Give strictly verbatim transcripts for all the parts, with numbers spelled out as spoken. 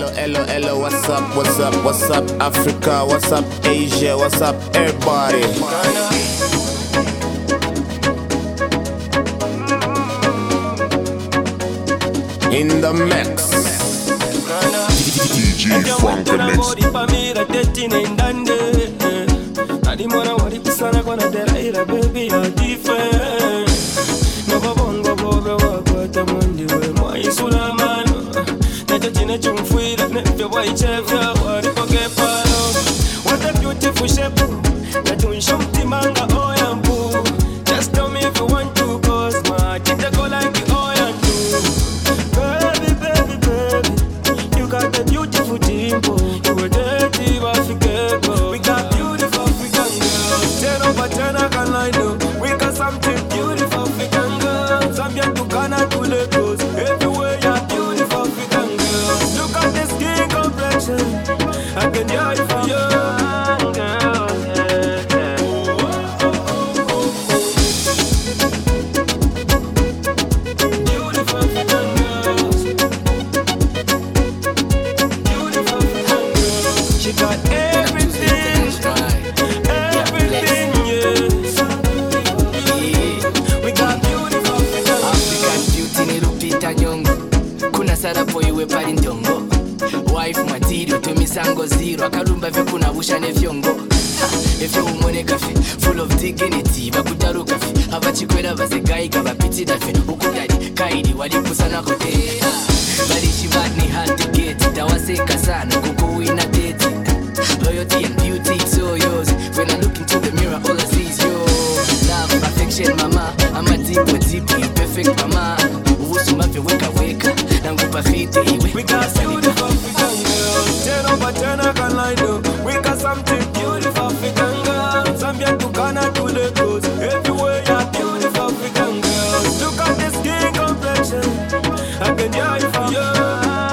hello, hello, hello, what's up, what's up, what's up, Africa, what's up, Asia, what's up, everybody? In the mix. D J Funk What a beautiful shape. Just tell me if you want to, cause my tita go like the oil too. Baby, baby, baby, you got the beautiful dimple. You a dirty African. We got beautiful African girls. Ten over ten I can line up. We got something beautiful African girls. Zambia to Ghana to Lagos. Everywhere you're beautiful African girls. Look at the skin complexion. I can hear it from you. Wife material to misango zero akarumba vyo kunabusha nevyongo evyo umoneka fi full of dignity bakutaruka fi abachikwera bazegaiga bapitira fi ukudari kaidi walikusana kote balishi badni hard to get tawaseka sana kukuwina date loyalty and beauty it's all yours when I look into the mirror all I see is you love perfection mama I'm a deep deep perfect mama usuma vyo weka weka nangupa fiti we got beautiful African girls. Ten over ten I can line up. We got something beautiful African girls. Zambia to Ghana to Lagos. Everywhere you're beautiful African girls. Look at the skin complexion. I can hear it from you.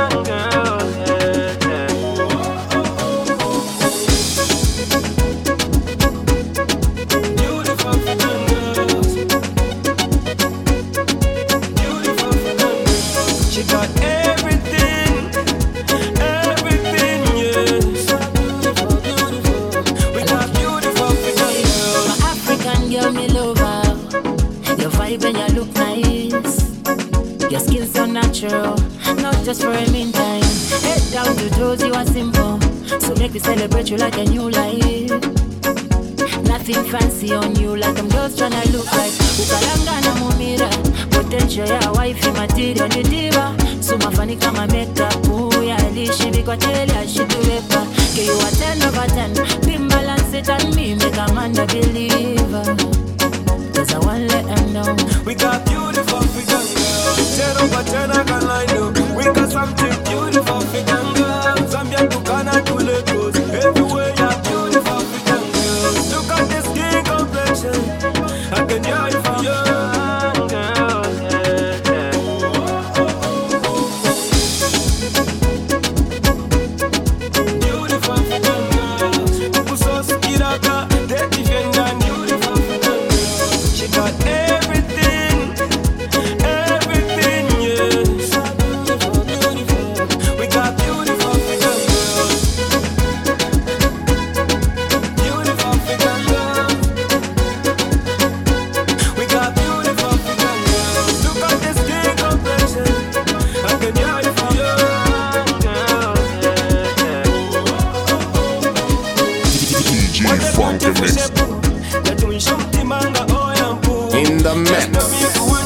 Not just for a meantime. Head down to toes, you are simple. So make me celebrate you like a new life. Nothing fancy on you, like I'm just tryna look like Ukalanga na mumira. Potential ya wife material ni diva. So mafani kama makeup. Uya lishi bikwa tele ya shituwepa. Give you a ten over ten. Pin balance it and me make a man a believer. Cause I wanna let them know we got beautiful African girls. Ten over ten I can line up. We got something beautiful African girls. Zambia to Ghana to Lagos. Everywhere you're beautiful African girls. Look at the skin complexion. I can hear it from you. In the mix.